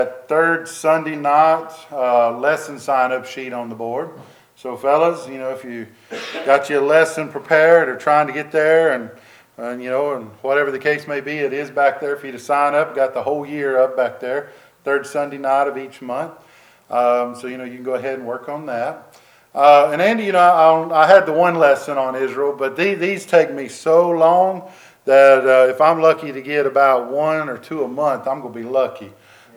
Third Sunday night lesson sign-up sheet on the board. So fellas, if you got your lesson prepared or trying to get there and whatever the case may be, it is back there for you to sign up. Got the whole year up back there, third Sunday night of each month. So you can go ahead and work on that. And Andy, I had the one lesson on Israel, but these take me so long that if I'm lucky to get about 1 or 2 a month, I'm going to be lucky.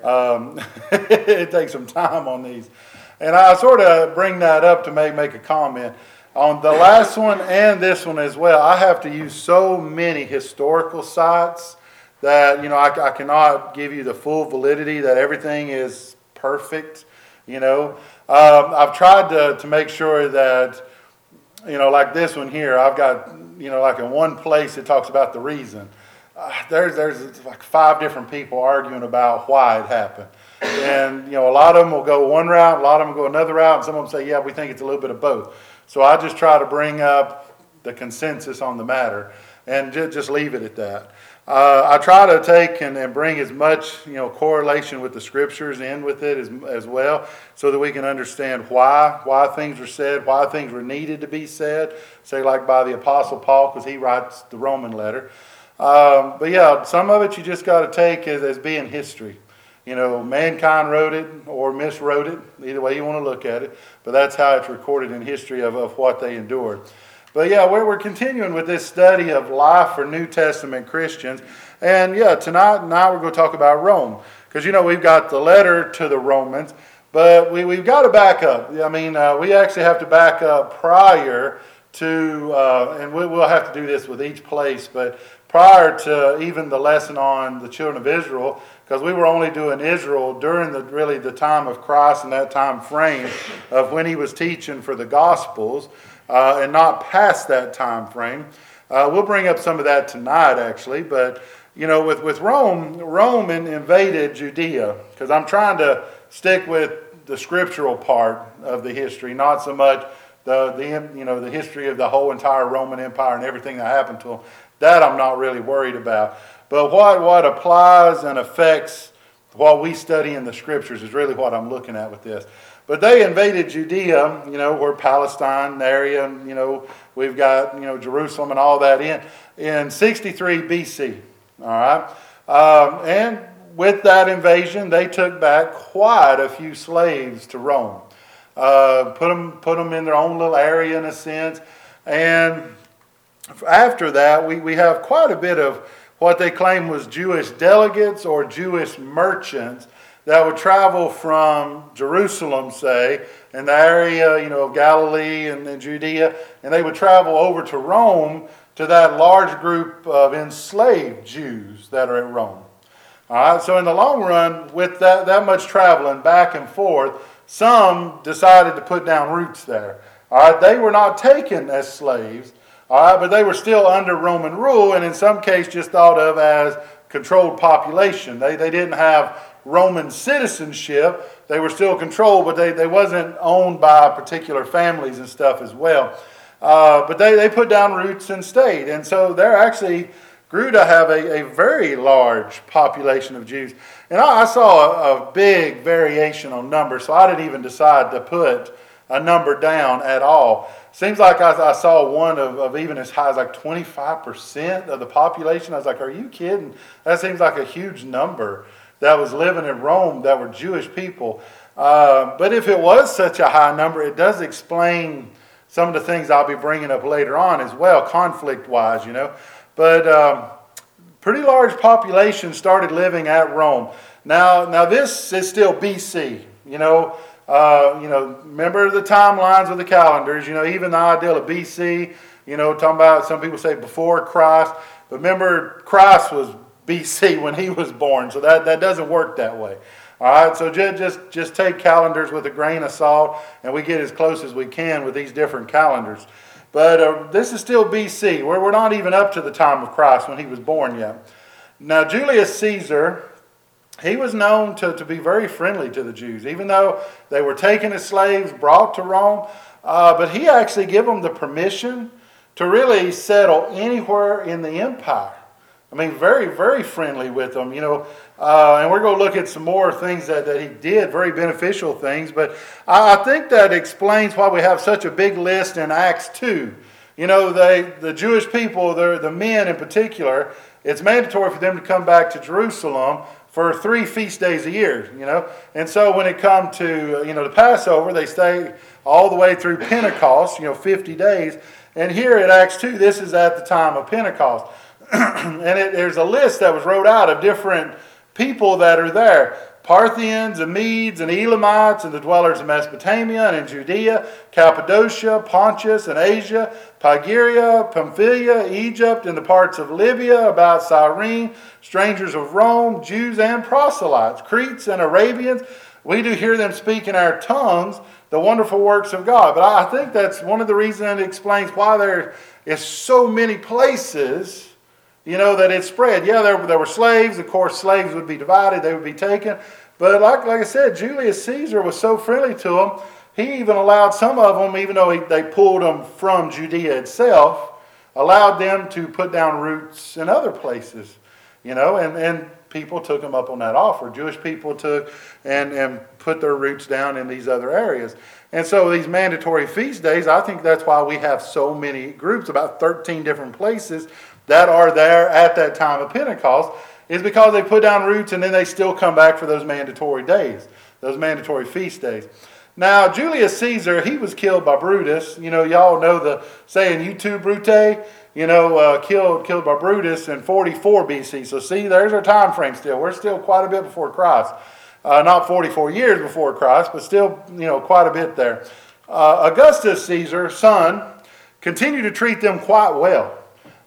It takes some time on these. And I sort of bring that up to make a comment. On the last one and this one as well, I have to use so many historical sites that, I cannot give you the full validity that everything is perfect, I've tried to make sure that, like this one here, I've got, like in one place it talks about the reason. There's like 5 different people arguing about why it happened. And, a lot of them will go one route, a lot of them will go another route, and some of them say, yeah, we think it's a little bit of both. So I just try to bring up the consensus on the matter and just leave it at that. I try to take and bring as much, correlation with the scriptures in with it as well, so that we can understand why things were said, why things were needed to be said, say like by the Apostle Paul, because he writes the Roman letter. But yeah, some of it you just got to take as being history. Mankind wrote it or miswrote it, either way you want to look at it, but that's how it's recorded in history of what they endured. But yeah, we're continuing with this study of life for New Testament Christians. And yeah, tonight we're going to talk about Rome. Because we've got the letter to the Romans, but we've got to back up. We actually have to back up prior to, and we'll have to do this with each place, but prior to even the lesson on the children of Israel, because we were only doing Israel during the time of Christ and that time frame of when he was teaching for the Gospels, and not past that time frame. We'll bring up some of that tonight, actually, but with Rome invaded Judea, because I'm trying to stick with the scriptural part of the history, not so much the history of the whole entire Roman Empire and everything that happened to them. That I'm not really worried about. But what applies and affects what we study in the scriptures is really what I'm looking at with this. But they invaded Judea, where Palestine area, we've got, Jerusalem and all that in 63 BC. All right. And with that invasion, they took back quite a few slaves to Rome. Put them in their own little area in a sense. And after that, we have quite a bit of what they claim was Jewish delegates or Jewish merchants that would travel from Jerusalem, say, in the area, of Galilee and Judea, and they would travel over to Rome to that large group of enslaved Jews that are at Rome. All right, so in the long run, with that much traveling back and forth, some decided to put down roots there. All right, they were not taken as slaves, all right, but they were still under Roman rule, and in some cases just thought of as controlled population. They didn't have Roman citizenship. They were still controlled, but they wasn't owned by particular families and stuff as well. But they put down roots and stayed. And so there actually grew to have a very large population of Jews. And I saw a big variation on numbers, so I didn't even decide to put a number down at all. Seems like I saw one of even as high as like 25% of the population. I was like, are you kidding? That seems like a huge number that was living in Rome that were Jewish people. But if it was such a high number, it does explain some of the things I'll be bringing up later on as well, conflict-wise, But pretty large population started living at Rome. Now this is still BC, remember the timelines of the calendars, even the ideal of BC, talking about, some people say before Christ, but remember Christ was BC when he was born, so that doesn't work that way. All right, so just take calendars with a grain of salt, and we get as close as we can with these different calendars. But this is still BC. We're not even up to the time of Christ when he was born yet. Now, Julius Caesar, he was known to be very friendly to the Jews, even though they were taken as slaves, brought to Rome. But he actually gave them the permission to really settle anywhere in the empire. I mean, very, very friendly with them, and we're going to look at some more things that he did, very beneficial things. But I think that explains why we have such a big list in Acts 2. The Jewish people, the men in particular, it's mandatory for them to come back to Jerusalem for 3 feast days a year, And so when it comes to, the Passover, they stay all the way through Pentecost, 50 days. And here at Acts 2, this is at the time of Pentecost. And there's a list that was wrote out of different people that are there. Parthians and Medes and Elamites and the dwellers of Mesopotamia and in Judea, Cappadocia, Pontus and Asia, Phrygia, Pamphylia, Egypt, and the parts of Libya about Cyrene, strangers of Rome, Jews and proselytes, Cretes and Arabians. We do hear them speak in our tongues the wonderful works of God. But I think that's one of the reasons it explains why there is so many places that it spread. Yeah, there were slaves. Of course, slaves would be divided. They would be taken. But like I said, Julius Caesar was so friendly to them, he even allowed some of them, even though they pulled them from Judea itself, allowed them to put down roots in other places. And people took them up on that offer. Jewish people took and put their roots down in these other areas. And so these mandatory feast days, I think that's why we have so many groups, about 13 different places that are there at that time of Pentecost, is because they put down roots and then they still come back for those mandatory days, those mandatory feast days. Now, Julius Caesar, he was killed by Brutus. Y'all know the saying, "Utu Brute," killed by Brutus in 44 BC. So see, there's our time frame still. We're still quite a bit before Christ. Not 44 years before Christ, but still, quite a bit there. Augustus Caesar, son, continued to treat them quite well.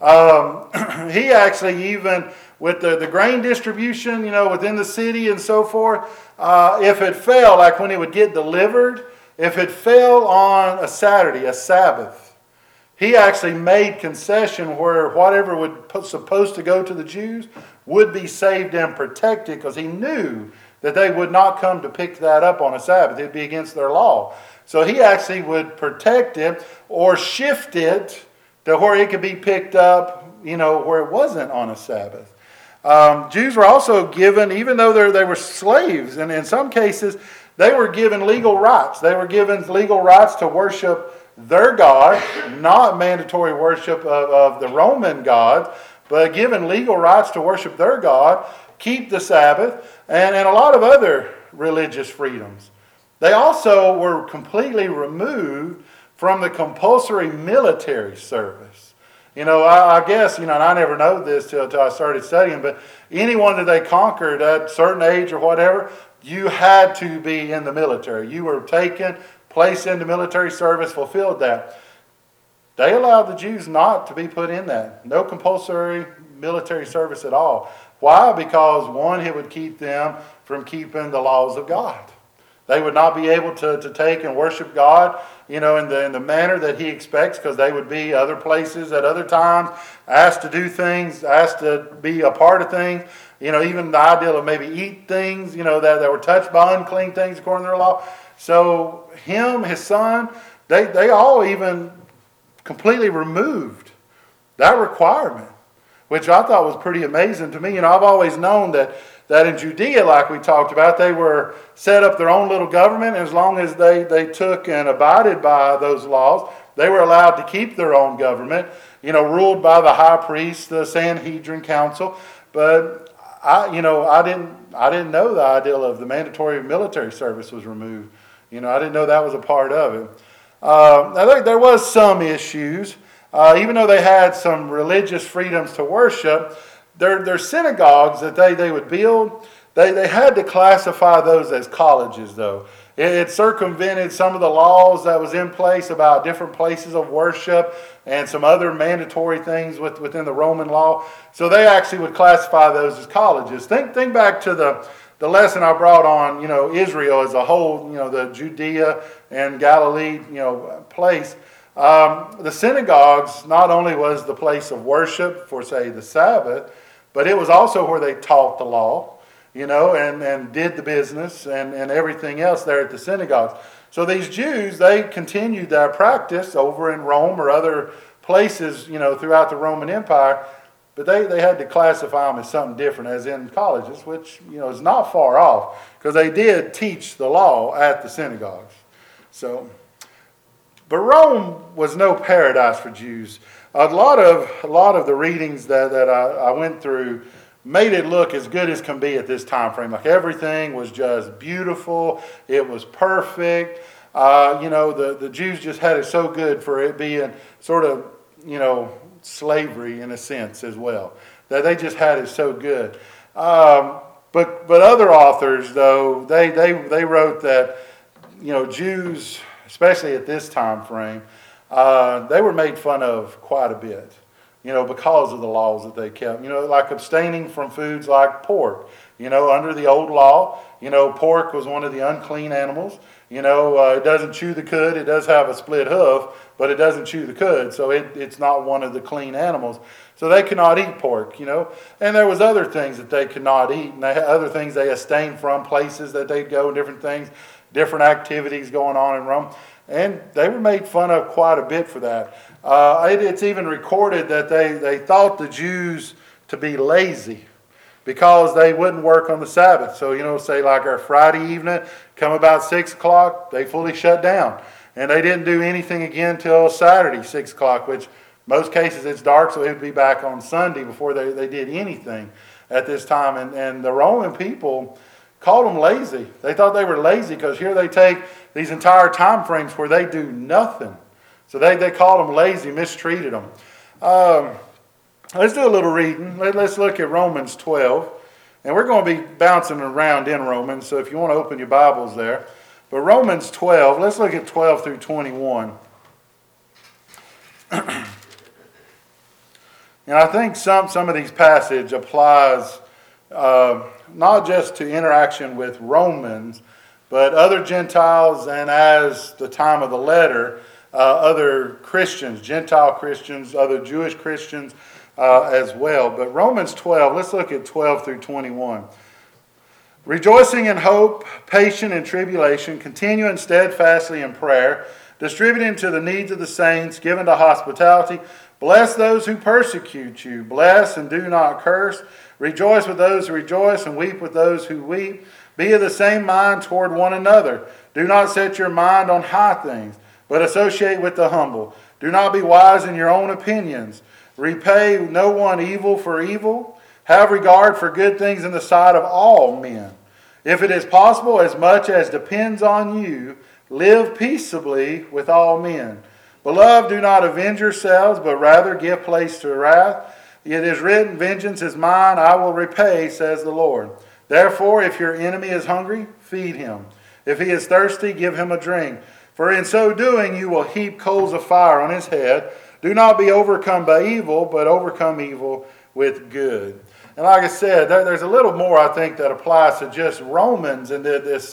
He actually, even with the grain distribution, within the city and so forth, if it fell, like when it would get delivered, if it fell on a Saturday, a Sabbath, he actually made concession where whatever was supposed to go to the Jews would be saved and protected, because he knew that they would not come to pick that up on a Sabbath. It would be against their law. So he actually would protect it or shift it to where it could be picked up, where it wasn't on a Sabbath. Jews were also given, even though they were slaves, and in some cases, they were given legal rights. They were given legal rights to worship their God, not mandatory worship of the Roman gods, but given legal rights to worship their God, keep the Sabbath, and a lot of other religious freedoms. They also were completely removed from the compulsory military service. I guess, and I never know this till I started studying, but anyone that they conquered at a certain age or whatever, you had to be in the military. You were taken, placed into military service, fulfilled that. They allowed the Jews not to be put in that. No compulsory military service at all. Why? Because, one, it would keep them from keeping the laws of God. They would not be able to take and worship God, in the manner that He expects, because they would be other places at other times, asked to do things, asked to be a part of things. Even the idea of maybe eat things, that were touched by unclean things according to their law. So him, his son, they all even completely removed that requirement, which I thought was pretty amazing to me. I've always known that in Judea, like we talked about, they were set up their own little government. As long as they took and abided by those laws, they were allowed to keep their own government, ruled by the high priest, the Sanhedrin council. But I didn't know the idea of the mandatory military service was removed. I didn't know that was a part of it. I think there was some issues, even though they had some religious freedoms to worship. Their synagogues that they would build, they had to classify those as colleges, though. It circumvented some of the laws that was in place about different places of worship and some other mandatory things within the Roman law. So they actually would classify those as colleges. Think back to the lesson I brought on, Israel as a whole, the Judea and Galilee, place. The synagogues not only was the place of worship for, say, the Sabbath, but it was also where they taught the law, and did the business and everything else there at the synagogues. So these Jews, they continued their practice over in Rome or other places, throughout the Roman Empire. but they had to classify them as something different, as in colleges, which, is not far off, because they did teach the law at the synagogues. So, but Rome was no paradise for Jews. A lot of the readings that I went through made it look as good as can be at this time frame. Like everything was just beautiful. It was perfect. The Jews just had it so good for it being sort of, slavery in a sense as well. That they just had it so good. But other authors, though, they wrote that, Jews, especially at this time frame, they were made fun of quite a bit, because of the laws that they kept. Like abstaining from foods like pork. Under the old law, pork was one of the unclean animals. It doesn't chew the cud. It does have a split hoof, but it doesn't chew the cud, so it's not one of the clean animals. So they could not eat pork, And there was other things that they could not eat, and they had other things they abstained from, places that they'd go, and different things, different activities going on in Rome. And they were made fun of quite a bit for that. It's even recorded that they thought the Jews to be lazy because they wouldn't work on the Sabbath. So, say like our Friday evening, come about 6 o'clock, they fully shut down. And they didn't do anything again till Saturday, 6 o'clock, which most cases it's dark, so it would be back on Sunday before they did anything at this time. And the Roman people called them lazy. They thought they were lazy because here they take these entire time frames where they do nothing. So they called them lazy, mistreated them. Let's do a little reading. Let's look at Romans 12. And we're going to be bouncing around in Romans, so if you want to open your Bibles there. But Romans 12, let's look at 12 through 21. And I think some of these passages applies not just to interaction with Romans, but other Gentiles, and as the time of the letter, other Christians, Gentile Christians, other Jewish Christians as well. But Romans 12, let's look at 12 through 21. Rejoicing in hope, patient in tribulation, continuing steadfastly in prayer, distributing to the needs of the saints, given to hospitality. Bless those who persecute you. Bless and do not curse. Rejoice with those who rejoice and weep with those who weep. Be of the same mind toward one another. Do not set your mind on high things, but associate with the humble. Do not be wise in your own opinions. Repay no one evil for evil. Have regard for good things in the sight of all men. If it is possible, as much as depends on you, live peaceably with all men. Beloved, do not avenge yourselves, but rather give place to wrath. It is written, vengeance is mine, I will repay, says the Lord. Therefore, if your enemy is hungry, feed him. If he is thirsty, give him a drink. For in so doing, you will heap coals of fire on his head. Do not be overcome by evil, but overcome evil with good. And like I said, there's a little more, I think, that applies to just Romans and this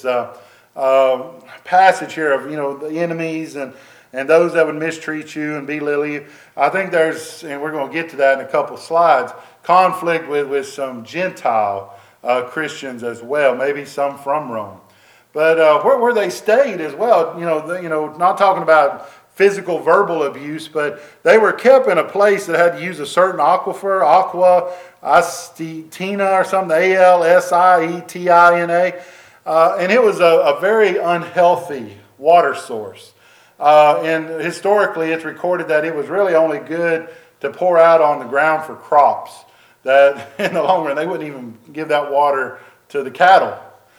passage here of, the enemies and those that would mistreat you and belittle you. I think there's, and we're going to get to that in a couple slides, conflict with some Gentile Christians as well, maybe some from Rome. But where they stayed as well, not talking about physical, verbal abuse, but they were kept in a place that had to use a certain aquifer, aqua Asietina or something, Alsietina. And it was a very unhealthy water source. And historically, it's recorded that it was really only good to pour out on the ground for crops. That in the long run, they wouldn't even give that water to the cattle.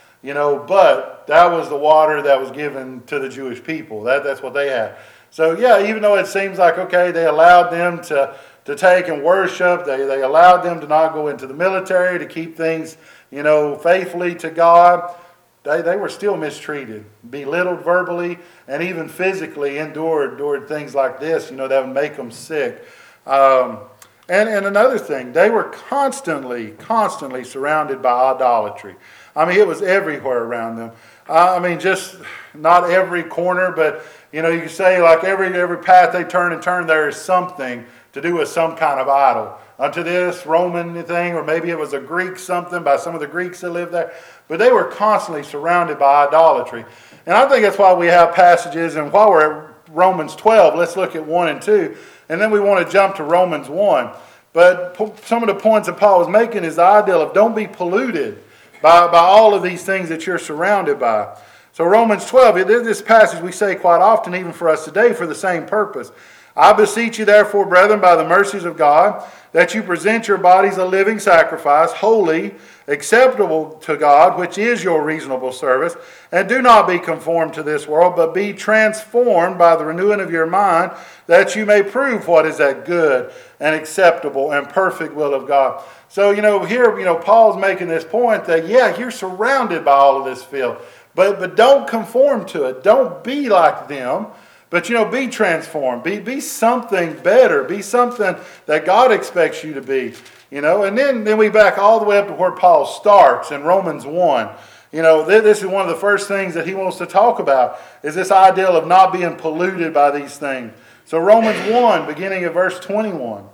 But that was the water that was given to the Jewish people. That's what they had. So yeah, even though it seems like, okay, they allowed them to take and worship, they allowed them to not go into the military, to keep things, faithfully to God, they were still mistreated, belittled verbally, and even physically endured things like this, that would make them sick. And another thing, they were constantly surrounded by idolatry. It was everywhere around them. Just not every corner, but you can say like every path they turn, there is something to do with some kind of idol. Unto this Roman thing, or maybe it was a Greek something by some of the Greeks that lived there. But they were constantly surrounded by idolatry. And I think that's why we have passages, and while we're at Romans 12, let's look at 1 and 2. And then we want to jump to Romans 1. But some of the points that Paul was making is the ideal of don't be polluted by all of these things that you're surrounded by. So Romans 12, this passage we say quite often, even for us today, for the same purpose. I beseech you therefore, brethren, by the mercies of God, that you present your bodies a living sacrifice, holy, acceptable to God, which is your reasonable service. And do not be conformed to this world, but be transformed by the renewing of your mind, that you may prove what is that good and acceptable and perfect will of God. So, here, Paul's making this point that, you're surrounded by all of this filth, but don't conform to it. Don't be like them. But, be transformed. Be something better. Be something that God expects you to be. And then we back all the way up to where Paul starts in Romans 1. This is one of the first things that he wants to talk about, is this ideal of not being polluted by these things. So Romans 1, beginning at verse 21.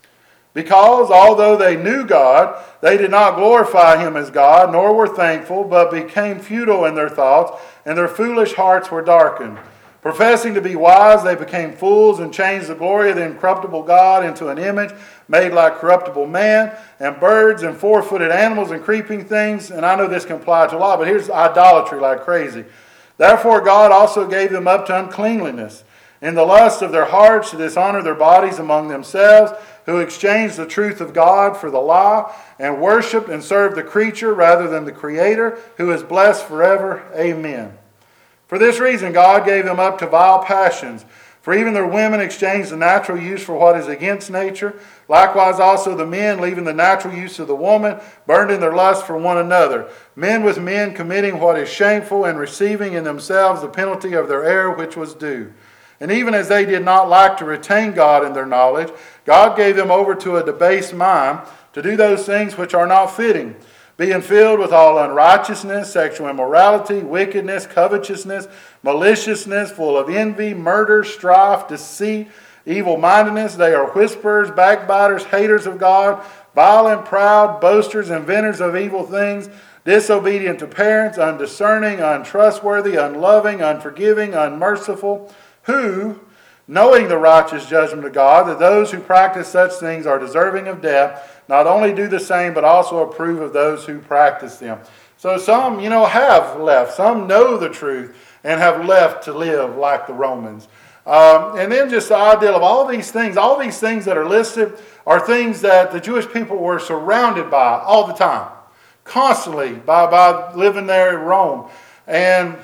Because, although they knew God, they did not glorify him as God, nor were thankful, but became futile in their thoughts, and their foolish hearts were darkened. Professing to be wise, they became fools and changed the glory of the incorruptible God into an image made like corruptible man, and birds and four-footed animals and creeping things. And I know this can apply to a lot, but here's idolatry like crazy. Therefore God also gave them up to uncleanliness, in the lust of their hearts to dishonor their bodies among themselves, who exchanged the truth of God for the lie, and worshipped and served the creature rather than the Creator, who is blessed forever. Amen. For this reason God gave them up to vile passions. For even their women exchanged the natural use for what is against nature. Likewise also the men, leaving the natural use of the woman, burned in their lust for one another. Men with men committing what is shameful, and receiving in themselves the penalty of their error which was due. And even as they did not like to retain God in their knowledge, God gave them over to a debased mind to do those things which are not fitting, being filled with all unrighteousness, sexual immorality, wickedness, covetousness, maliciousness, full of envy, murder, strife, deceit, evil-mindedness. They are whisperers, backbiters, haters of God, vile and proud, boasters, inventors of evil things, disobedient to parents, undiscerning, untrustworthy, unloving, unforgiving, unmerciful, who, knowing the righteous judgment of God, that those who practice such things are deserving of death, not only do the same, but also approve of those who practice them. So some, have left. Some know the truth and have left to live like the Romans. And then just the ideal of all these things that are listed are things that the Jewish people were surrounded by all the time, constantly by living there in Rome. And,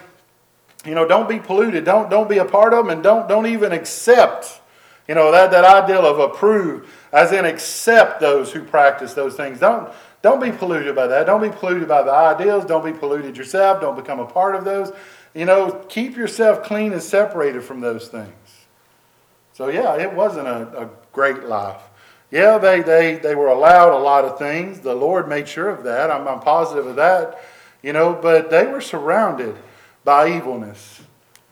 don't be polluted. Don't be a part of them, and don't even accept, that ideal of approve, as in accept those who practice those things. Don't be polluted by that. Don't be polluted by the ideals. Don't be polluted yourself. Don't become a part of those. Keep yourself clean and separated from those things. So it wasn't a great life. They were allowed a lot of things. The Lord made sure of that. I'm positive of that. But they were surrounded by evilness.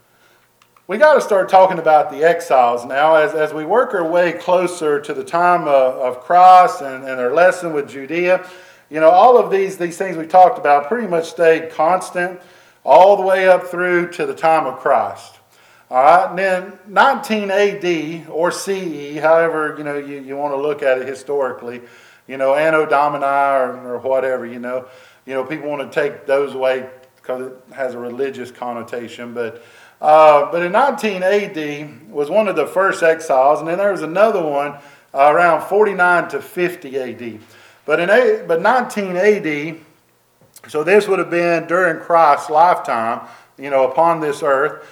We got to start talking about the exiles now as we work our way closer to the time of Christ and our lesson with Judea. All of these things we talked about pretty much stayed constant all the way up through to the time of Christ. All right, and then 19 AD or CE, however you want to look at it historically, Anno Domini or whatever, people want to take those away because it has a religious connotation, but in 19 AD was one of the first exiles, and then there was another one around 49 to 50 AD. But 19 AD, so this would have been during Christ's lifetime, upon this earth.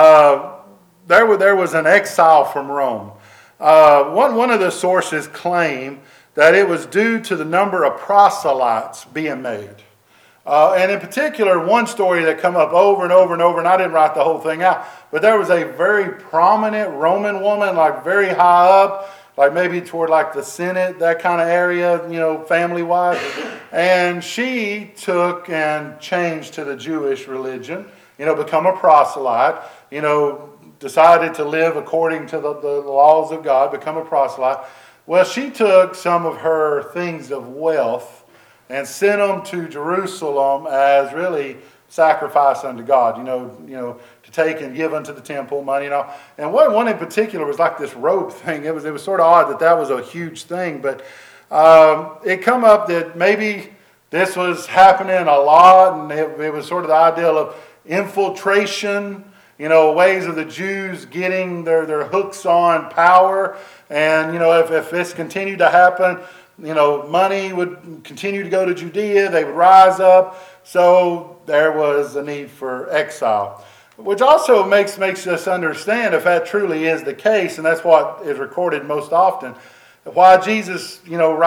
There was an exile from Rome. One of the sources claim that it was due to the number of proselytes being made. And in particular, one story that come up over and over and over, and I didn't write the whole thing out, but there was a very prominent Roman woman, like very high up, like maybe toward like the Senate, that kind of area, family-wise. And she took and changed to the Jewish religion, become a proselyte, decided to live according to the laws of God, become a proselyte. Well, she took some of her things of wealth and sent them to Jerusalem as really sacrifice unto God, to take and give unto the temple money and all. And one in particular was like this robe thing. It was sort of odd that was a huge thing, but it come up that maybe this was happening a lot, and it was sort of the ideal of infiltration, ways of the Jews getting their hooks on power. And, if this continued to happen, money would continue to go to Judea. They would rise up. So there was a need for exile, which also makes us understand, if that truly is the case, and that's what is recorded most often, why Jesus,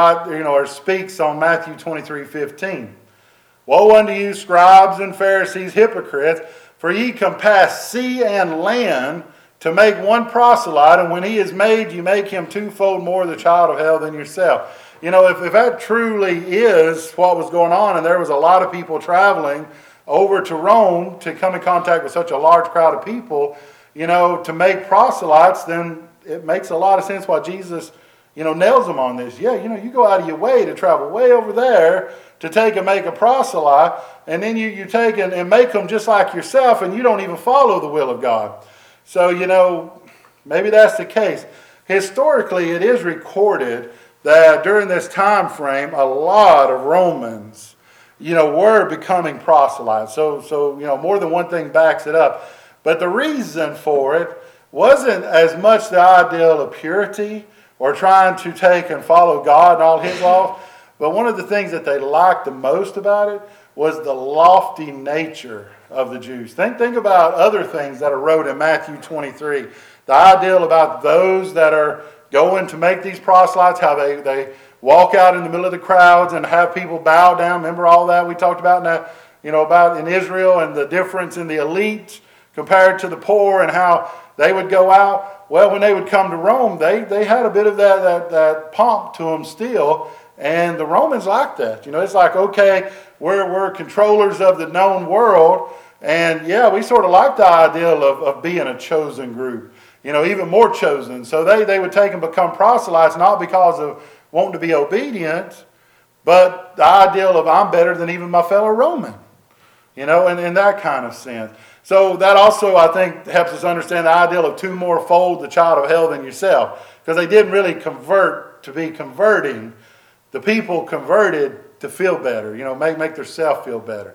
speaks on Matthew 23:15. Woe unto you, scribes and Pharisees, hypocrites, for ye compass sea and land to make one proselyte, and when he is made, you make him twofold more the child of hell than yourself. If that truly is what was going on, and there was a lot of people traveling over to Rome to come in contact with such a large crowd of people, to make proselytes, then it makes a lot of sense why Jesus, nails them on this. Yeah, you go out of your way to travel way over there to take and make a proselyte, and then you take and make them just like yourself, and you don't even follow the will of God. So, maybe that's the case. Historically, it is recorded that during this time frame, a lot of Romans, were becoming proselytes. So more than one thing backs it up. But the reason for it wasn't as much the ideal of purity or trying to take and follow God and all His laws, but one of the things that they liked the most about it was the lofty nature of the Jews. Think about other things that are wrote in Matthew 23. The ideal about those that are going to make these proselytes, how they walk out in the middle of the crowds and have people bow down. Remember all that we talked about about in Israel, and the difference in the elite compared to the poor and how they would go out. Well, when they would come to Rome, they had a bit of that pomp to them still, and the Romans liked that. It's like, okay, we're controllers of the known world, and yeah, we sort of like the ideal of being a chosen group, even more chosen. So they would take and become proselytes, not because of wanting to be obedient, but the ideal of I'm better than even my fellow Roman, and in that kind of sense. So that also, I think, helps us understand the ideal of two more fold the child of hell than yourself, because they didn't really convert to be converting. The people converted to feel better, make themselves feel better.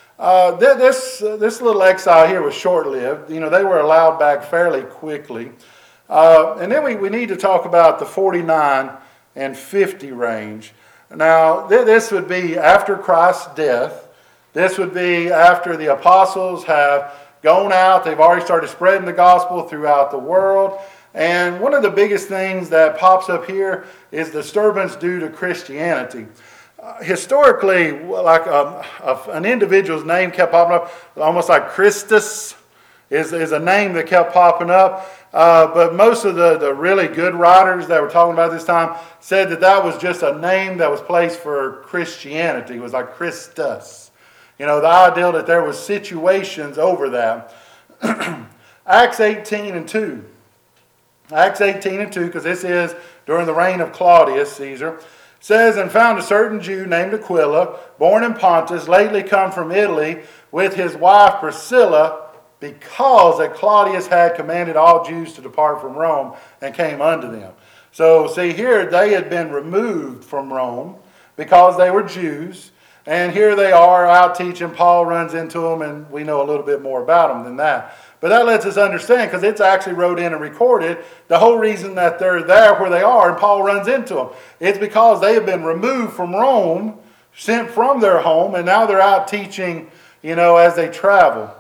This little exile here was short-lived. They were allowed back fairly quickly. And then we need to talk about the 49 and 50 range. Now, this would be after Christ's death. This would be after the apostles have gone out. They've already started spreading the gospel throughout the world. And one of the biggest things that pops up here is disturbance due to Christianity. Historically, like an individual's name kept popping up, almost like Christus is a name that kept popping up. But most of the really good writers that were talking about this time said that was just a name that was placed for Christianity. It was like Christus. The idea that there was situations over that. Acts 18 and 2. Acts 18 and 2, because this is during the reign of Claudius Caesar, says, and found a certain Jew named Aquila, born in Pontus, lately come from Italy, with his wife Priscilla, because that Claudius had commanded all Jews to depart from Rome, and came unto them. So see here, they had been removed from Rome because they were Jews, and here they are out teaching. Paul runs into them, and we know a little bit more about them than that. But that lets us understand, because it's actually wrote in and recorded, the whole reason that they're there where they are, and Paul runs into them. It's because they have been removed from Rome, sent from their home, and now they're out teaching, as they travel.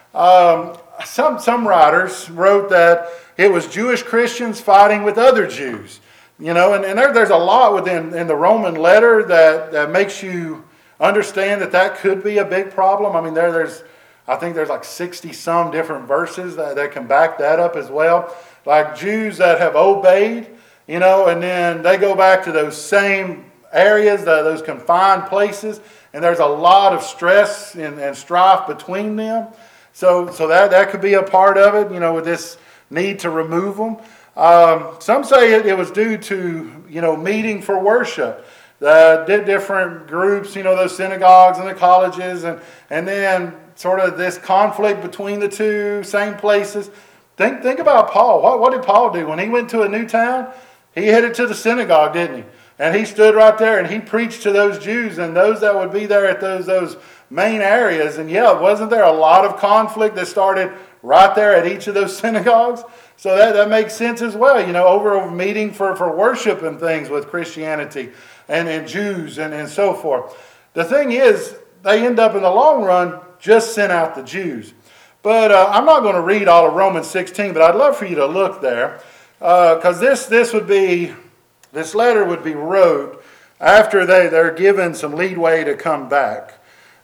Some writers wrote that it was Jewish Christians fighting with other Jews. And there's a lot within in the Roman letter that makes you understand that could be a big problem. I mean, I think there's like 60 some different verses that can back that up as well. Like Jews that have obeyed, and then they go back to those same areas, those confined places, and there's a lot of stress and strife between them. So that could be a part of it, with this need to remove them. Some say it was due to, meeting for worship. Different groups, those synagogues and the colleges, and then sort of this conflict between the two, same places. Think about Paul. What did Paul do? When he went to a new town, he headed to the synagogue, didn't he? And he stood right there and he preached to those Jews and those that would be there at those main areas. And yeah, wasn't there a lot of conflict that started right there at each of those synagogues? So that makes sense as well. Over meeting for worship and things with Christianity and Jews and so forth. The thing is, they end up in the long run just sent out the Jews. But I'm not going to read all of Romans 16, but I'd love for you to look there. Because this letter would be wrote after they're given some leeway to come back.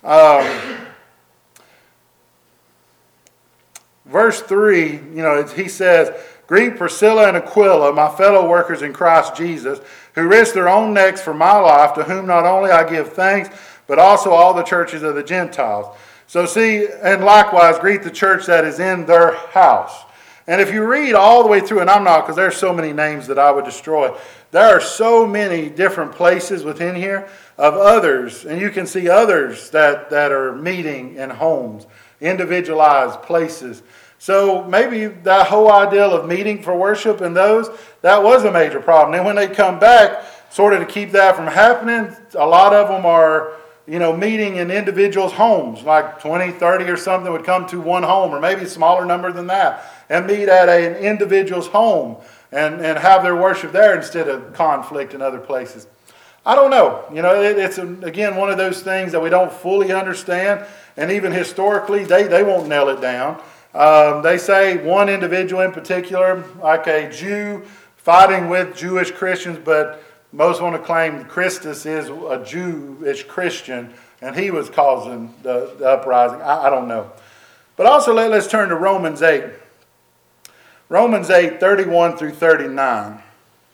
Verse 3, he says, "Greet Priscilla and Aquila, my fellow workers in Christ Jesus, who risked their own necks for my life, to whom not only I give thanks, but also all the churches of the Gentiles." So see, and likewise, greet the church that is in their house. And if you read all the way through, and I'm not, because there's so many names that I would destroy. There are so many different places within here of others, and you can see others that are meeting in homes, individualized places. So maybe that whole ideal of meeting for worship and that was a major problem. And when they come back, sort of to keep that from happening, a lot of them are, meeting in individuals' homes, like 20, 30 or something would come to one home, or maybe a smaller number than that, and meet at an individual's home and have their worship there instead of conflict in other places. I don't know. It's, again, one of those things that we don't fully understand, and even historically, they won't nail it down. They say one individual in particular, like a Jew fighting with Jewish Christians, but most want to claim Christus is a Jewish Christian, and he was causing the uprising. I don't know. But also let's turn to Romans 8. Romans 8, 31 through 39.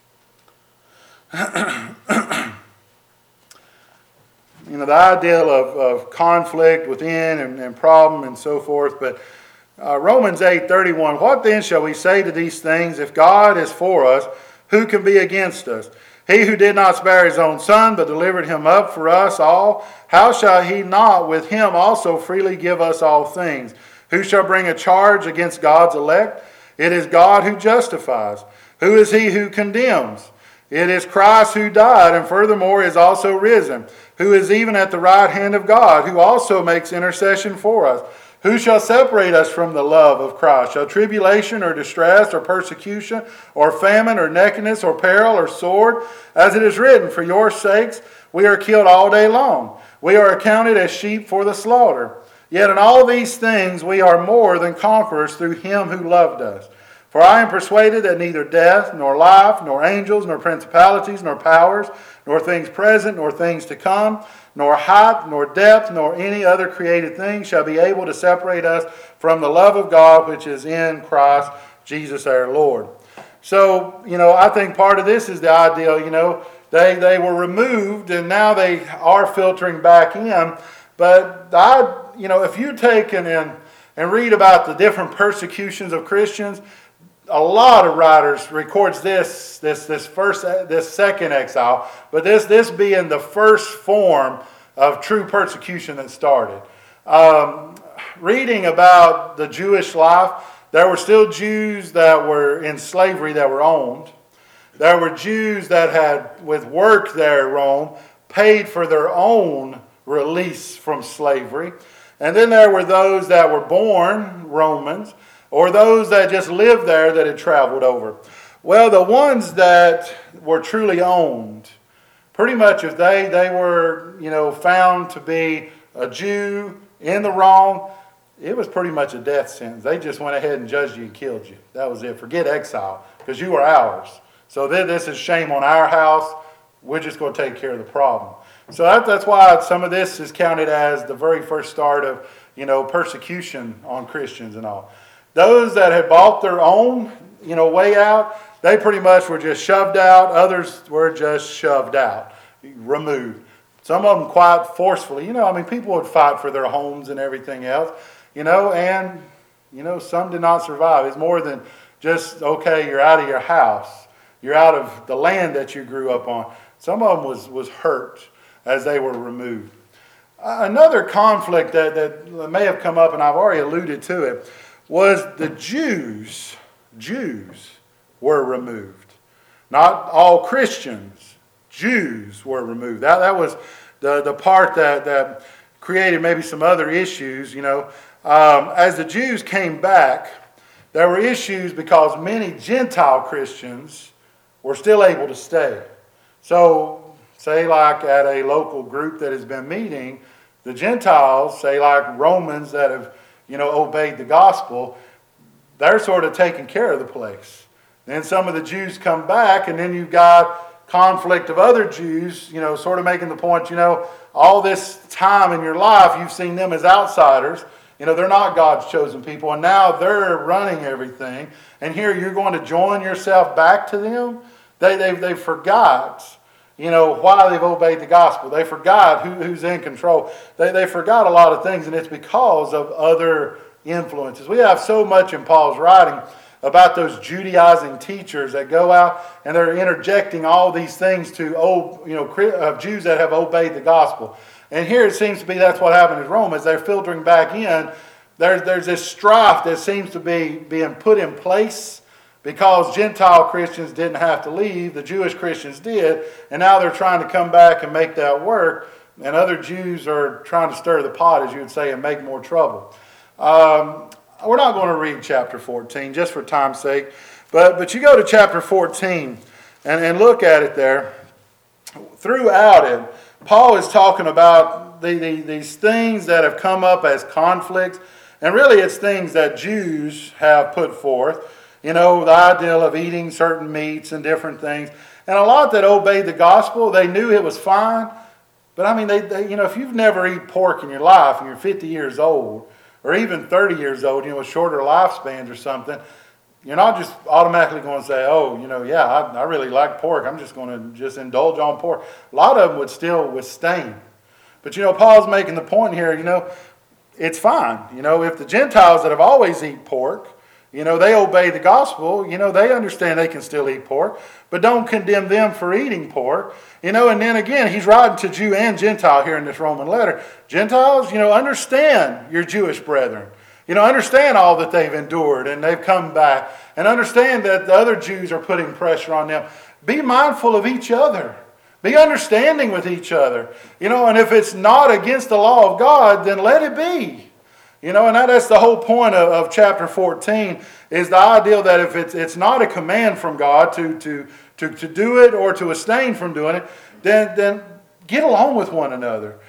The ideal of conflict within and problem and so forth. But Romans 8, 31. "What then shall we say to these things? If God is for us, who can be against us? He who did not spare his own son, but delivered him up for us all, how shall he not with him also freely give us all things? Who shall bring a charge against God's elect? It is God who justifies. Who is he who condemns? It is Christ who died, and furthermore is also risen, who is even at the right hand of God, who also makes intercession for us. Who shall separate us from the love of Christ? Shall tribulation or distress or persecution or famine or nakedness or peril or sword? As it is written, for your sakes we are killed all day long. We are accounted as sheep for the slaughter. Yet in all these things we are more than conquerors through him who loved us. For I am persuaded that neither death, nor life, nor angels, nor principalities, nor powers, nor things present, nor things to come, nor height, nor depth, nor any other created thing shall be able to separate us from the love of God which is in Christ Jesus our Lord." So, I think part of this is the ideal, they were removed and now they are filtering back in. But, if you take and read about the different persecutions of Christians, a lot of writers records this second exile, but this being the first form of true persecution that started. Reading about the Jewish life, there were still Jews that were in slavery that were owned. There were Jews that had, with work there in Rome, paid for their own release from slavery. And then there were those that were born Romans, or those that just lived there that had traveled over. Well, the ones that were truly owned, pretty much if they were, found to be a Jew in the wrong, it was pretty much a death sentence. They just went ahead and judged you and killed you. That was it. Forget exile, because you were ours. So this is shame on our house. We're just going to take care of the problem. So that's why some of this is counted as the very first start of, persecution on Christians and all. Those that had bought their own, way out, they pretty much were just shoved out. Others were just shoved out, removed. Some of them quite forcefully. People would fight for their homes and everything else, and, some did not survive. It's more than just, okay, you're out of your house. You're out of the land that you grew up on. Some of them was hurt as they were removed. Another conflict that may have come up, and I've already alluded to it, was the Jews. Jews were removed. Not all Christians. Jews were removed. That was the part that created maybe some other issues. As the Jews came back, there were issues because many Gentile Christians were still able to stay. So, say like at a local group that has been meeting, the Gentiles, say like Romans that have, obeyed the gospel, they're sort of taking care of the place. Then some of the Jews come back, and then you've got conflict of other Jews, sort of making the point, all this time in your life you've seen them as outsiders. They're not God's chosen people, and now they're running everything. And here you're going to join yourself back to them? They forgot, why they've obeyed the gospel. They forgot who's in control. They forgot a lot of things, and it's because of other influences. We have so much in Paul's writing about those Judaizing teachers that go out and they're interjecting all these things to Jews that have obeyed the gospel. And here it seems to be that's what happened in Rome. As they're filtering back in, there's this strife that seems to be being put in place because Gentile Christians didn't have to leave, the Jewish Christians did, and now they're trying to come back and make that work, and other Jews are trying to stir the pot, as you would say, and make more trouble. We're not going to read chapter 14, just for time's sake, but you go to chapter 14 and look at it there. Throughout it, Paul is talking about these things that have come up as conflicts, and really it's things that Jews have put forth. The ideal of eating certain meats and different things. And a lot that obeyed the gospel, they knew it was fine. But I mean, they if you've never eaten pork in your life and you're 50 years old, or even 30 years old, with shorter lifespans or something, you're not just automatically going to say, I really like pork. I'm just going to just indulge on pork. A lot of them would still withstand. But, Paul's making the point here, it's fine. If the Gentiles that have always eaten pork, they obey the gospel, they understand they can still eat pork, but don't condemn them for eating pork. And then again, he's writing to Jew and Gentile here in this Roman letter. Gentiles, understand your Jewish brethren. Understand all that they've endured and they've come back. And understand that the other Jews are putting pressure on them. Be mindful of each other. Be understanding with each other. And if it's not against the law of God, then let it be. And that's the whole point of chapter 14, is the idea that if it's not a command from God to do it or to abstain from doing it, then get along with one another.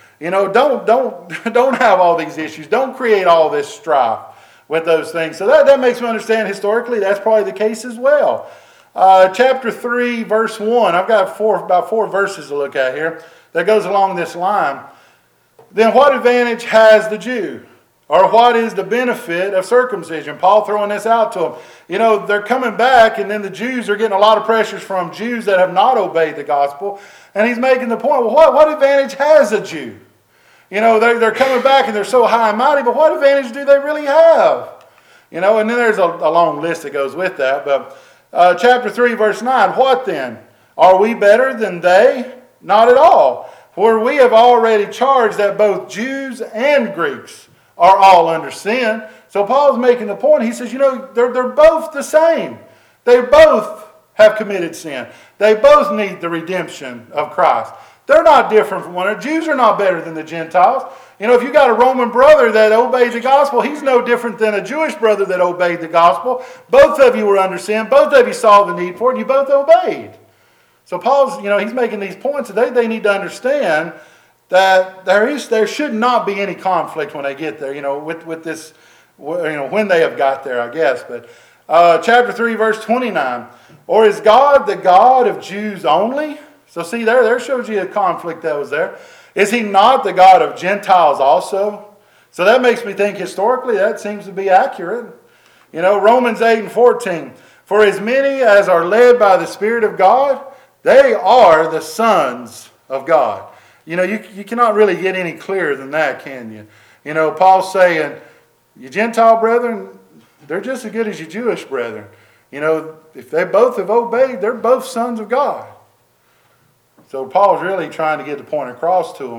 Don't have all these issues. Don't create all this strife with those things. So that makes me understand historically that's probably the case as well. Chapter 3, verse 1. I've got about four verses to look at here that goes along this line. Then what advantage has the Jew? Or what is the benefit of circumcision? Paul throwing this out to them. They're coming back, and then the Jews are getting a lot of pressures from Jews that have not obeyed the gospel. And he's making the point, well, what advantage has a Jew? They're coming back and they're so high and mighty, but what advantage do they really have? And then there's a long list that goes with that. But chapter 3, verse 9, what then? Are we better than they? Not at all. For we have already charged that both Jews and Greeks are all under sin. So Paul's making the point. He says, they're both the same. They both have committed sin. They both need the redemption of Christ. They're not different from one another. Jews are not better than the Gentiles. If you got a Roman brother that obeyed the gospel, he's no different than a Jewish brother that obeyed the gospel. Both of you were under sin. Both of you saw the need for it, and you both obeyed. So Paul's, he's making these points that they need to understand that there should not be any conflict when they get there, with this, when they have got there, I guess. But chapter 3, verse 29, or is God the God of Jews only? So see, there shows you a conflict that was there. Is he not the God of Gentiles also? So that makes me think historically that seems to be accurate. Romans 8 and 14, for as many as are led by the Spirit of God, they are the sons of God. You cannot really get any clearer than that, can you? Paul's saying, you Gentile brethren, they're just as good as your Jewish brethren. If they both have obeyed, they're both sons of God. So Paul's really trying to get the point across to them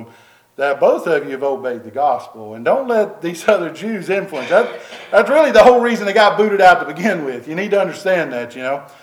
that both of you have obeyed the gospel, and don't let these other Jews influence. That's really the whole reason they got booted out to begin with. You need to understand that,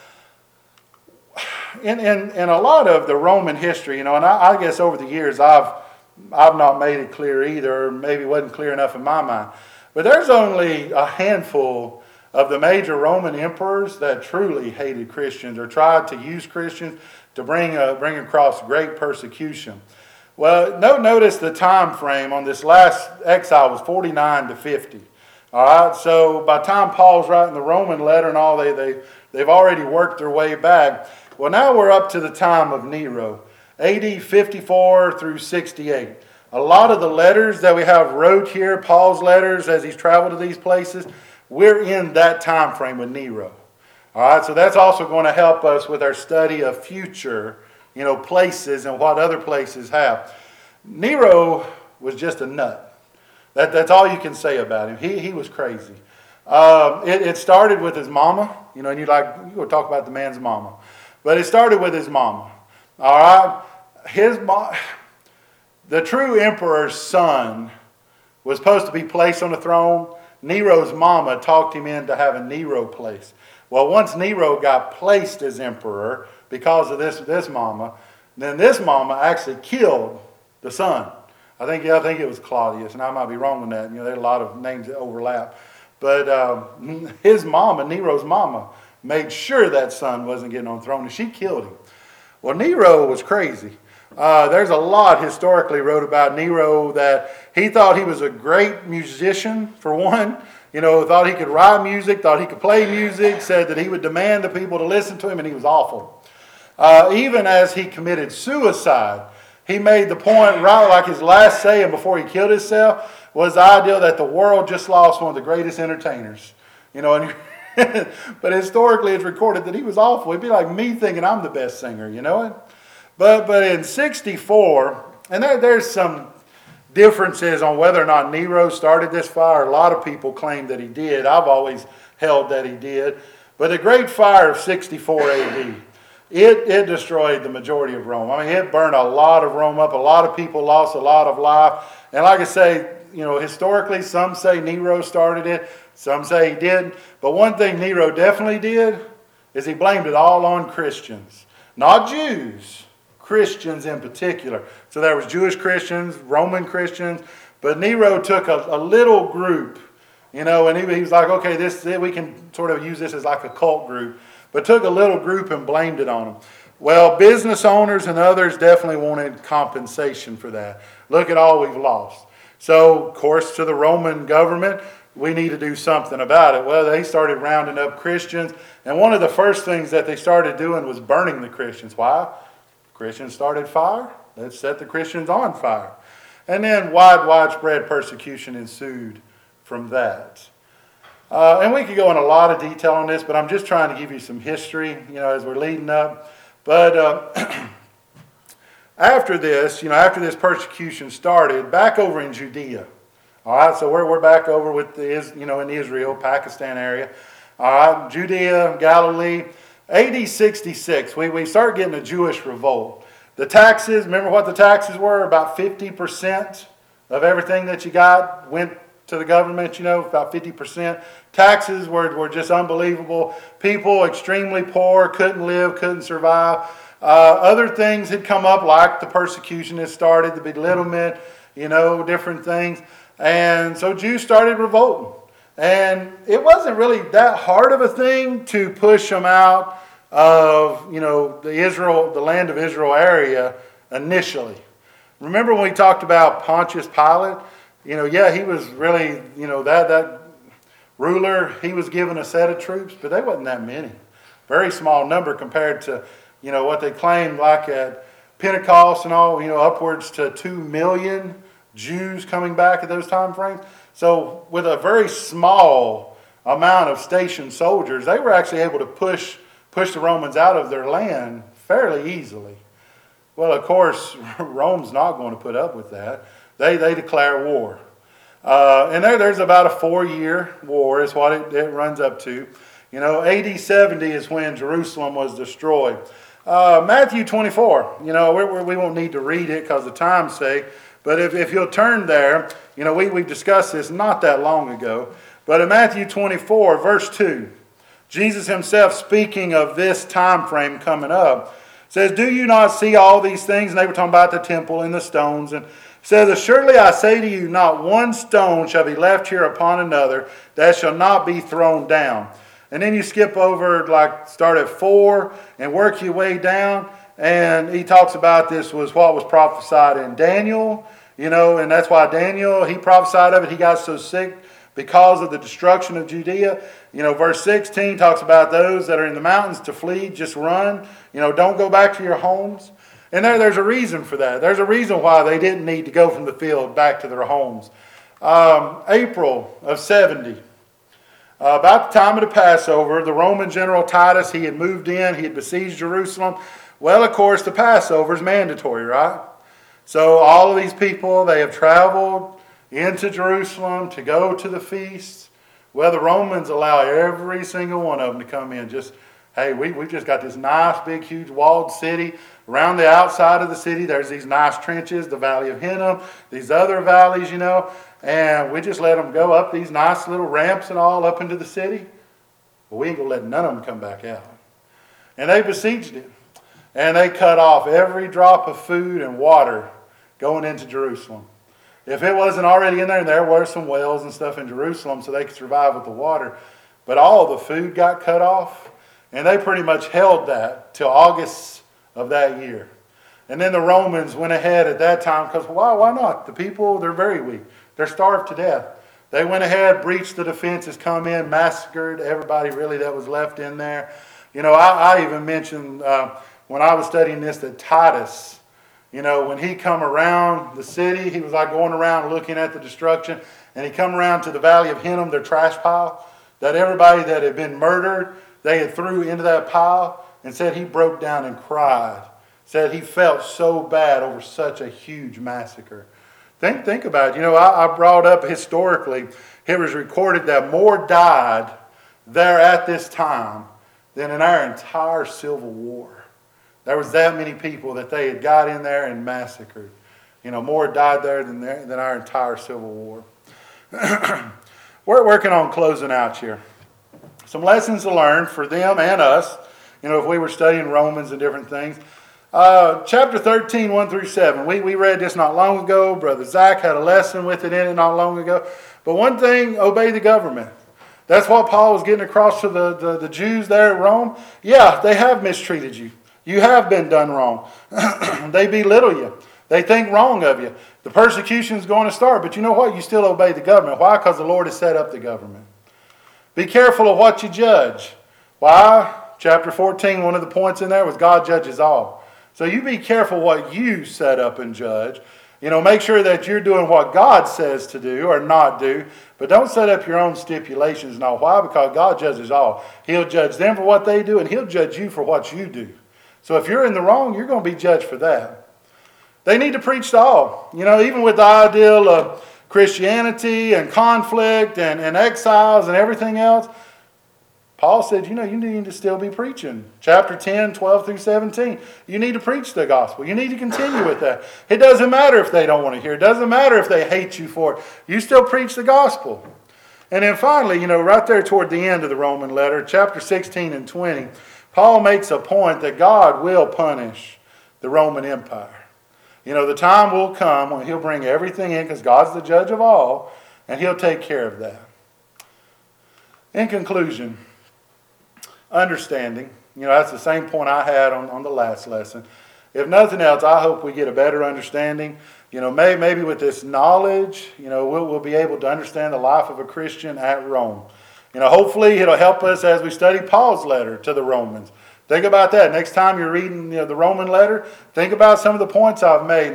In a lot of the Roman history, and I guess over the years I've not made it clear either, or maybe it wasn't clear enough in my mind. But there's only a handful of the major Roman emperors that truly hated Christians or tried to use Christians to bring across great persecution. Well, notice the time frame on this last exile was 49 to 50. All right, so by the time Paul's writing the Roman letter and all, they've already worked their way back. Well, now we're up to the time of Nero, AD 54 through 68. A lot of the letters that we have wrote here, Paul's letters as he's traveled to these places, we're in that time frame with Nero. All right, so that's also going to help us with our study of future places and what other places have. Nero was just a nut. That's all you can say about him. He was crazy. It started with his mama, and you go talk about the man's mama. But it started with his mama. All right? The true emperor's son was supposed to be placed on the throne. Nero's mama talked him into having Nero placed. Well, once Nero got placed as emperor because of this mama, then this mama actually killed the son. I think it was Claudius, and I might be wrong on that. There are a lot of names that overlap. But his mama, Nero's mama, made sure that son wasn't getting on the throne, and she killed him. Well, Nero was crazy. There's a lot historically wrote about Nero that he thought he was a great musician, for one. Thought he could write music, thought he could play music, said that he would demand the people to listen to him, and he was awful. Even as he committed suicide, he made the point, right like his last saying before he killed himself, was the idea that the world just lost one of the greatest entertainers. But historically it's recorded that he was awful. It'd be like me thinking I'm the best singer, But in 64, and there's some differences on whether or not Nero started this fire. A lot of people claim that he did. I've always held that he did. But the Great Fire of 64 AD, it destroyed the majority of Rome. I mean, it burned a lot of Rome up. A lot of people lost a lot of life. And like I say, historically, some say Nero started it. Some say he didn't. But one thing Nero definitely did is he blamed it all on Christians. Not Jews. Christians in particular. So there was Jewish Christians, Roman Christians, but Nero took a little group, and he was like, okay, we can sort of use this as like a cult group, but took a little group and blamed it on them. Well, business owners and others definitely wanted compensation for that. Look at all we've lost. So, of course, to the Roman government, we need to do something about it. Well, they started rounding up Christians, and one of the first things that they started doing was burning the Christians. Why? Christians started fire. Let's set the Christians on fire. And then widespread persecution ensued from that. And we could go in a lot of detail on this, but I'm just trying to give you some history, as we're leading up. But after this persecution started, back over in Judea. All right, so we're back over with in Israel, Pakistan area. All right, Judea, Galilee. AD 66, we start getting a Jewish revolt. The taxes, remember what the taxes were? About 50% of everything that you got went to the government, about 50%. Taxes were just unbelievable. People extremely poor, couldn't live, couldn't survive. Other things had come up, like the persecution that started, the belittlement, different things. And so Jews started revolting. And it wasn't really that hard of a thing to push them out of, the land of Israel area initially. Remember when we talked about Pontius Pilate? He was really, that ruler, he was given a set of troops, but they wasn't that many. Very small number compared to, what they claimed like at Pentecost and all, upwards to 2 million Jews coming back at those time frames. So with a very small amount of stationed soldiers, they were actually able to push the Romans out of their land fairly easily. Well, of course, Rome's not going to put up with that. They declare war. And there's about a 4-year war is what it runs up to. AD 70 is when Jerusalem was destroyed. Matthew 24, we won't need to read it because of time's sake. But if you'll turn there, we've discussed this not that long ago. But in Matthew 24, verse 2, Jesus himself, speaking of this time frame coming up, says, "Do you not see all these things?" And they were talking about the temple and the stones. And says, "Assuredly I say to you, not one stone shall be left here upon another that shall not be thrown down." And then you skip over, start at 4 and work your way down. And he talks about this was what was prophesied in Daniel, and that's why Daniel, he prophesied of it. He got so sick because of the destruction of Judea. Verse 16 talks about those that are in the mountains to flee, just run. Don't go back to your homes. And there's a reason for that. There's a reason why they didn't need to go from the field back to their homes. April of 70. About the time of the Passover, the Roman general Titus, he had moved in, he had besieged Jerusalem. Well, of course, the Passover is mandatory, right? So all of these people, they have traveled into Jerusalem to go to the feasts. Well, the Romans allow every single one of them to come in. Hey, we've just got this nice, big, huge walled city. Around the outside of the city, there's these nice trenches, the Valley of Hinnom, these other valleys, and we just let them go up these nice little ramps and all up into the city. But we ain't going to let none of them come back out. And they besieged it. And they cut off every drop of food and water going into Jerusalem. If it wasn't already in there, and there were some wells and stuff in Jerusalem so they could survive with the water, but all the food got cut off, and they pretty much held that till August of that year. And then the Romans went ahead at that time, because why not? The people, they're very weak. They're starved to death. They went ahead, breached the defenses, come in, massacred everybody really that was left in there. I even mentioned when I was studying this that Titus, when he come around the city, he was like going around looking at the destruction, and he come around to the Valley of Hinnom, their trash pile, that everybody that had been murdered, they had threw into that pile, and said he broke down and cried. Said he felt so bad over such a huge massacre. Think about it. I brought up historically, it was recorded that more died there at this time than in our entire Civil War. There was that many people that they had got in there and massacred. More died there than our entire Civil War. We're working on closing out here. Some lessons to learn for them and us, if we were studying Romans and different things. Chapter 13, 1 through 7. We read this not long ago. Brother Zach had a lesson with it in it not long ago. But one thing, obey the government. That's what Paul was getting across to the Jews there at Rome. Yeah, they have mistreated you. You have been done wrong. They belittle you. They think wrong of you. The persecution is going to start. But you know what? You still obey the government. Why? Because the Lord has set up the government. Be careful of what you judge. Why? Chapter 14, one of the points in there was God judges all. So you be careful what you set up and judge. Make sure that you're doing what God says to do or not do. But don't set up your own stipulations and all. Why? Because God judges all. He'll judge them for what they do, and He'll judge you for what you do. So if you're in the wrong, you're going to be judged for that. They need to preach to all. Even with the ideal of Christianity and conflict and exiles and everything else, Paul said, you need to still be preaching. Chapter 10, 12 through 17. You need to preach the gospel. You need to continue with that. It doesn't matter if they don't want to hear. It doesn't matter if they hate you for it. You still preach the gospel. And then finally, right there toward the end of the Roman letter, chapter 16 and 20, Paul makes a point that God will punish the Roman Empire. The time will come when He'll bring everything in, because God's the judge of all, and He'll take care of that. In conclusion, understanding. That's the same point I had on the last lesson. If nothing else, I hope we get a better understanding. Maybe with this knowledge, we'll be able to understand the life of a Christian at Rome. Hopefully it'll help us as we study Paul's letter to the Romans. Think about that. Next time you're reading the Roman letter, think about some of the points I've made.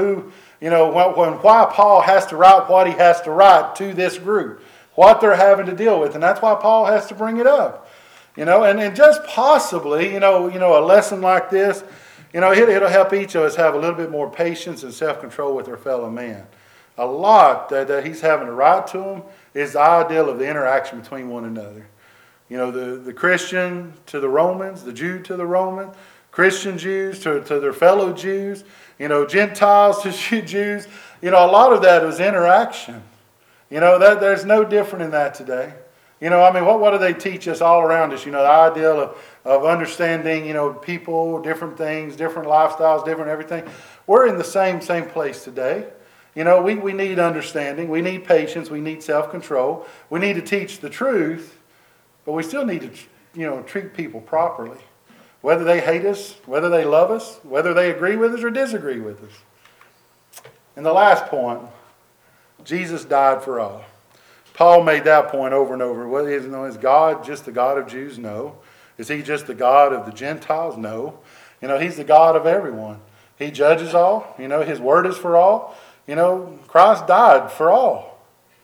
Why Paul has to write what he has to write to this group, what they're having to deal with, and that's why Paul has to bring it up. And just possibly, a lesson like this, it'll help each of us have a little bit more patience and self-control with our fellow man. A lot that he's having to write to them is the ideal of the interaction between one another. The Christian to the Romans, the Jew to the Roman, Christian Jews to their fellow Jews, Gentiles to Jews. A lot of that was interaction. There's no different in that today. What do they teach us all around us? The ideal of understanding, people, different things, different lifestyles, different everything. We're in the same place today. We need understanding. We need patience. We need self-control. We need to teach the truth, but we still need to, treat people properly. Whether they hate us, whether they love us, whether they agree with us or disagree with us. And the last point, Jesus died for all. Paul made that point over and over. Is God just the God of Jews? No. Is he just the God of the Gentiles? No. He's the God of everyone. He judges all. His word is for all. Christ died for all.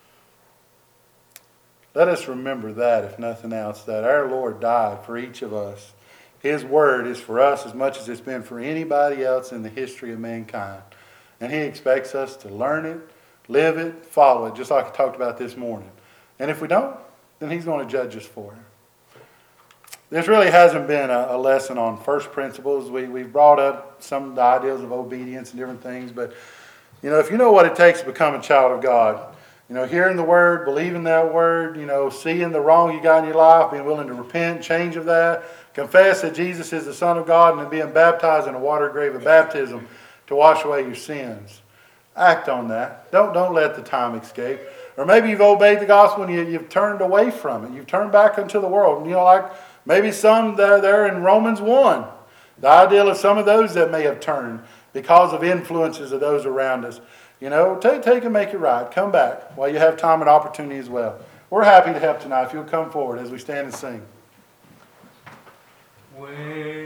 Let us remember that, if nothing else, that our Lord died for each of us. His word is for us as much as it's been for anybody else in the history of mankind. And he expects us to learn it, live it, follow it, just like I talked about this morning. And if we don't, then he's going to judge us for it. This really hasn't been a lesson on first principles. We've brought up some of the ideas of obedience and different things. But, if you know what it takes to become a child of God, hearing the word, believing that word, seeing the wrong you got in your life, being willing to repent, change of that, confess that Jesus is the Son of God, and then being baptized in a water grave of baptism to wash away your sins. Act on that. Don't let the time escape. Or maybe you've obeyed the gospel and you've turned away from it. You've turned back into the world. Like maybe some there in Romans 1. The ideal of some of those that may have turned because of influences of those around us. Take and make it right. Come back while you have time and opportunity as well. We're happy to help tonight. If you'll come forward as we stand and sing.